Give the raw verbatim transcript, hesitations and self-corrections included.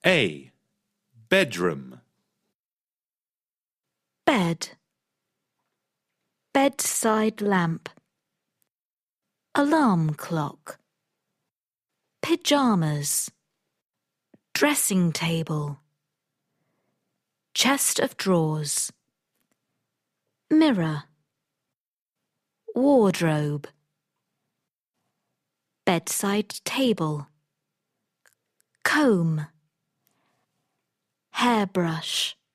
A. Bedroom. Bed. Bedside lamp. Alarm clock. Pyjamas. Dressing table. Chest of drawers. Mirror. Wardrobe. Bedside table. Comb. Hairbrush.